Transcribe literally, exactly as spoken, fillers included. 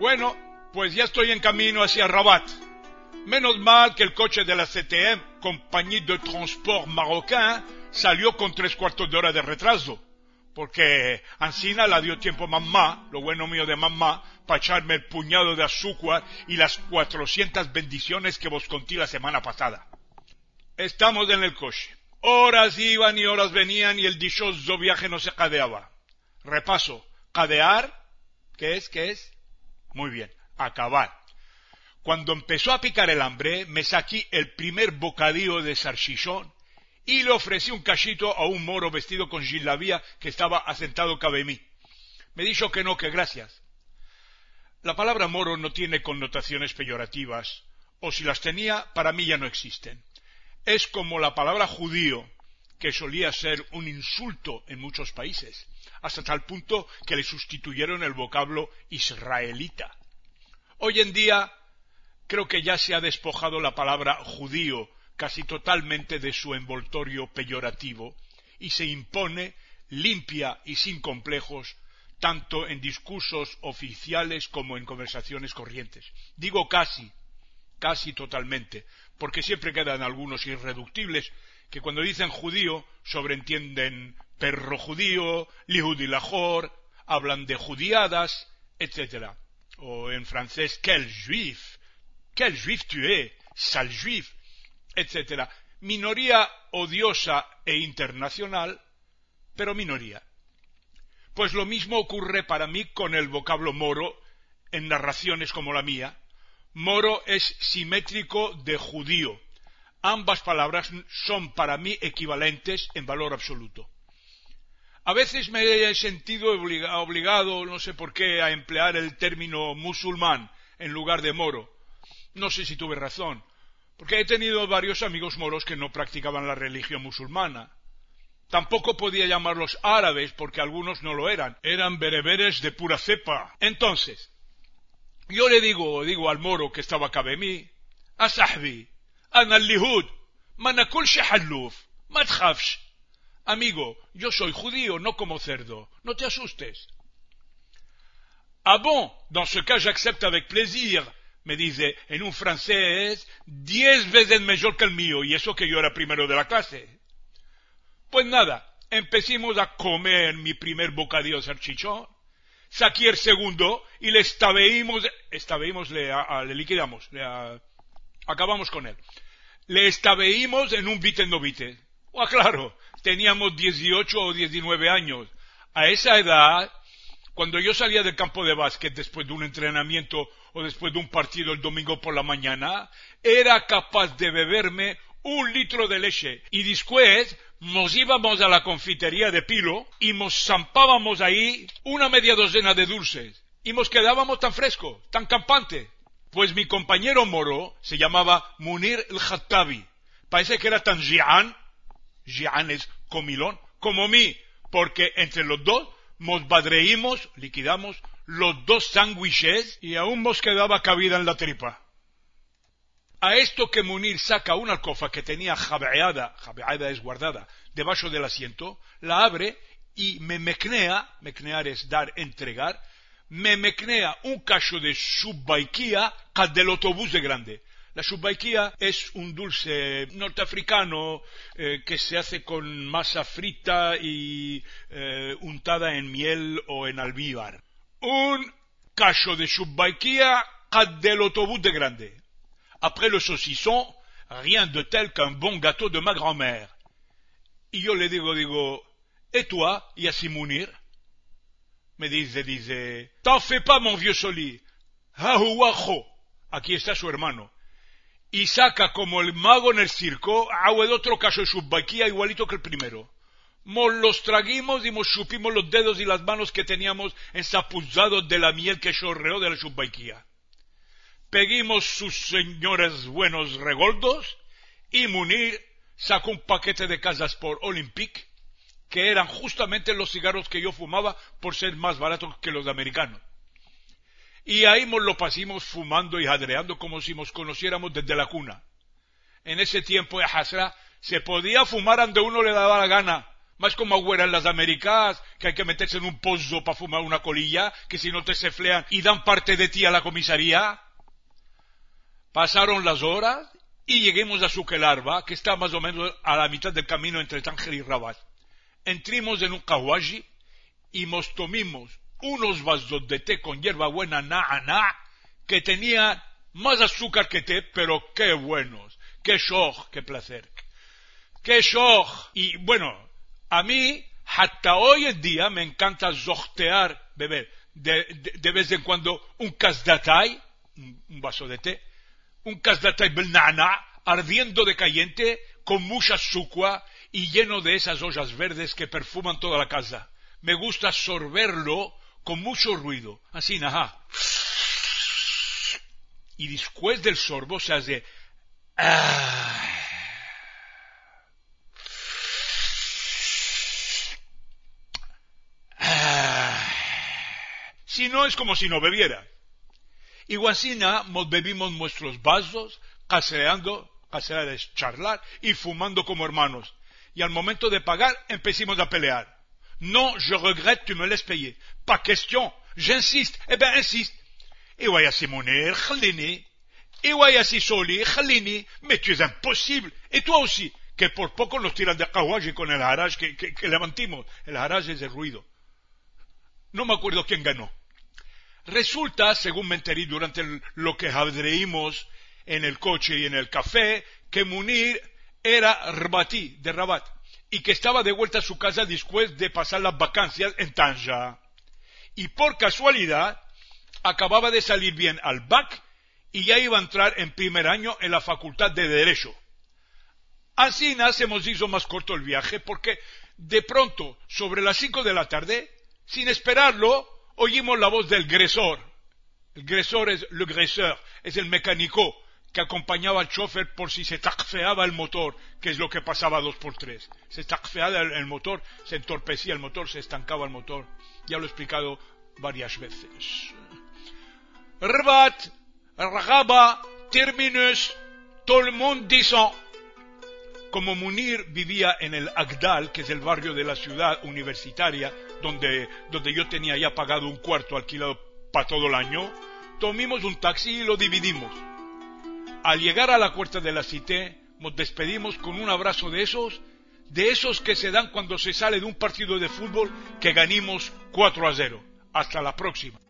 Bueno, pues ya estoy en camino hacia Rabat. Menos mal que el coche de la C T M, Compagnie de Transport Marocain, salió con tres cuartos de hora de retraso, porque Ancina la dio tiempo mamá, lo bueno mío de mamá, para echarme el puñado de azúcar y las cuatrocientas bendiciones que vos conté la semana pasada. Estamos en el coche. Horas iban y horas venían y el dichoso viaje no se cadeaba. Repaso. Cadear, ¿qué es? ¿Qué es? Muy bien, acabar. Cuando empezó a picar el hambre, me saqué el primer bocadillo de salchichón y le ofrecí un cachito a un moro vestido con gilabía que estaba asentado cabe mí. Me dijo que no, que gracias. La palabra moro no tiene connotaciones peyorativas, o si las tenía, para mí ya no existen. Es como la palabra judío, que solía ser un insulto en muchos países, hasta tal punto que le sustituyeron el vocablo israelita. Hoy en día, creo que ya se ha despojado la palabra judío casi totalmente de su envoltorio peyorativo y se impone limpia y sin complejos tanto en discursos oficiales como en conversaciones corrientes. Digo casi, casi totalmente, porque siempre quedan algunos irreductibles que cuando dicen judío sobreentienden perro judío, lihudi lajor, hablan de judiadas, etcétera. O en francés, quel juif, quel juif tu es, sale juif, etcétera. Minoría odiosa e internacional, pero minoría. Pues lo mismo ocurre para mí con el vocablo moro en narraciones como la mía. Moro es simétrico de judío. Ambas palabras son para mí equivalentes en valor absoluto. A veces me he sentido obligado, no sé por qué, a emplear el término musulmán en lugar de moro. No sé si tuve razón, porque he tenido varios amigos moros que no practicaban la religión musulmana. Tampoco podía llamarlos árabes porque algunos no lo eran, eran bereberes de pura cepa. Entonces, yo le digo, digo al moro que estaba cabe mí, a sahbi, ana al-lihud, manakul shahalluf, matkhafsh. Amigo, yo soy judío, no como cerdo, no te asustes. Ah bon, dans ce cas j'accepte avec plaisir, me dice en un francés diez veces mejor que el mío, y eso que yo era primero de la clase. Pues nada, empecimos a comer mi primer bocadillo de salchichón, saqué el segundo y le estabeímos, estabeímos, le, a, a, le liquidamos, le, a, acabamos con él. Le estabeímos en un vite no vite. Ah, claro, teníamos dieciocho o diecinueve años. A esa edad, cuando yo salía del campo de básquet después de un entrenamiento o después de un partido el domingo por la mañana, era capaz de beberme un litro de leche y después nos íbamos a la confitería de Pilo y nos zampábamos ahí una media docena de dulces y nos quedábamos tan frescos, tan campante. Pues mi compañero moro se llamaba Munir el-Khattabi. Parece que era tan jian, jian es comilón, como mí, porque entre los dos nos badreímos, liquidamos los dos sándwiches y aún nos quedaba cabida en la tripa. A esto que Munir saca una alcofa que tenía jabeada, jabeada es guardada, debajo del asiento, la abre y me mecnea, mecnear es dar, entregar, me mecnea un cacho de shubbaikia del autobús de grande. La shubbaikia es un dulce norteafricano eh, que se hace con masa frita y eh, untada en miel o en almíbar. Un cacho de shubbaikia del autobús de grande. Après le saucisson, rien de tel qu'un bon gâteau de ma grand-mère. Y yo le digo, digo, ¿et toi, Yassi Munir? Me dice, dice, t'en fais pas, mon vieux Soli. Ahuajo. Aquí está su hermano. Y saca como el mago en el circo, agua de otro caso de shubbaikia igualito que el primero. Nos los traguimos y nos chupimos los dedos y las manos que teníamos ensapuzados de la miel que chorreó de la shubbaikia. Peguimos sus señores buenos regoldos y Munir sacó un paquete de casas por Olympique, que eran justamente los cigarros que yo fumaba por ser más baratos que los americanos. Y ahí nos lo pasamos fumando y jadreando como si nos conociéramos desde la cuna. En ese tiempo de Hasra se podía fumar donde uno le daba la gana, Más como agüera en las Américas, que hay que meterse en un pozo para fumar una colilla, que si no te ceflean y dan parte de ti a la comisaría. Pasaron las horas y lleguemos a Sukelarba, que está más o menos a la mitad del camino entre Tánger y Rabat. Entramos en un kawaji y nos tomimos unos vasos de té con hierbabuena na'ana, que tenía más azúcar que té, pero qué buenos, qué shoch, qué placer, qué shoch. Y bueno, a mí, hasta hoy en día, me encanta zohtear, beber, de, de, de vez en cuando, un kasdatay, un, un vaso de té, un kasdatay belnana, ardiendo de caliente, con mucha azúcar y lleno de esas ollas verdes que perfuman toda la casa. Me gusta sorberlo con mucho ruido, así, ajá. Y después del sorbo se hace... Ah, si no, es como si no bebiera. Y guasina nos bebimos nuestros vasos, caseando, casear es charlar, y fumando como hermanos. Y al momento de pagar, empecimos a pelear. No, je regrette, tu me laisses payer. Pas question, j'insiste, eh ben insiste. Et ouais, así monnaie, khalini. Et ouais, así soli, khalini. Mais tu es imposible. Et toi aussi, que por poco nos tiran de kawaji con el haraj que, que, que levantimos. El haraj es el ruido. No me acuerdo quién ganó. Resulta, según me enteré durante el, lo que habreímos en el coche y en el café, que Munir era Rabati, de Rabat, y que estaba de vuelta a su casa después de pasar las vacancias en Tanja. Y por casualidad, acababa de salir bien al B A C y ya iba a entrar en primer año en la Facultad de Derecho. Así se nos hizo más corto el viaje porque de pronto, sobre las cinco de la tarde, sin esperarlo, oímos la voz del gresor. El gresor es le greseur, es el mecánico que acompañaba al chofer por si se tacfeaba el motor, que es lo que pasaba dos por tres. Se tacfeaba el, el motor, se entorpecía el motor, se estancaba el motor. Ya lo he explicado varias veces. Rabat, Ragaba, Terminus, tout le monde descend. Como Munir vivía en el Agdal, que es el barrio de la ciudad universitaria, donde, donde yo tenía ya pagado un cuarto alquilado para todo el año, tomamos un taxi y lo dividimos. Al llegar a la puerta de la cité, nos despedimos con un abrazo de esos, de esos que se dan cuando se sale de un partido de fútbol que ganamos cuatro a cero. Hasta la próxima.